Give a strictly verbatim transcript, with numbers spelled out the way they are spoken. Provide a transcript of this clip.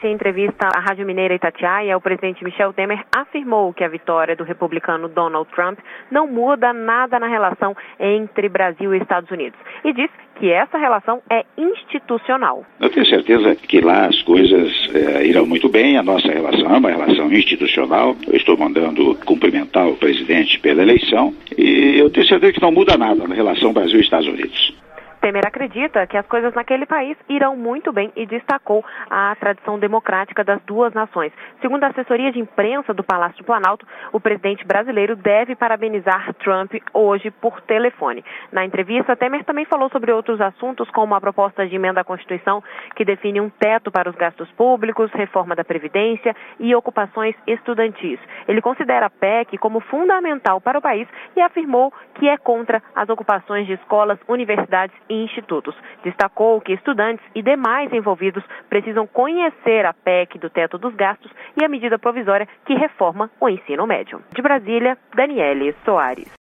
Em entrevista à Rádio Mineira Itatiaia, o presidente Michel Temer afirmou que a vitória do republicano Donald Trump não muda nada na relação entre Brasil e Estados Unidos e disse que essa relação é institucional. Eu tenho certeza que lá as coisas é, irão muito bem. A nossa relação é uma relação institucional. Eu estou mandando cumprimentar o presidente pela eleição e eu tenho certeza que não muda nada na relação Brasil e Estados Unidos. Temer acredita que as coisas naquele país irão muito bem e destacou a tradição democrática das duas nações. Segundo a assessoria de imprensa do Palácio do Planalto, o presidente brasileiro deve parabenizar Trump hoje por telefone. Na entrevista, Temer também falou sobre outros assuntos, como a proposta de emenda à Constituição que define um teto para os gastos públicos, reforma da Previdência e ocupações estudantis. Ele considera a P E C como fundamental para o país e afirmou que é contra as ocupações de escolas, universidades e institutos. Destacou que estudantes e demais envolvidos precisam conhecer a P E C do teto dos gastos e a medida provisória que reforma o ensino médio. De Brasília, Daniele Soares.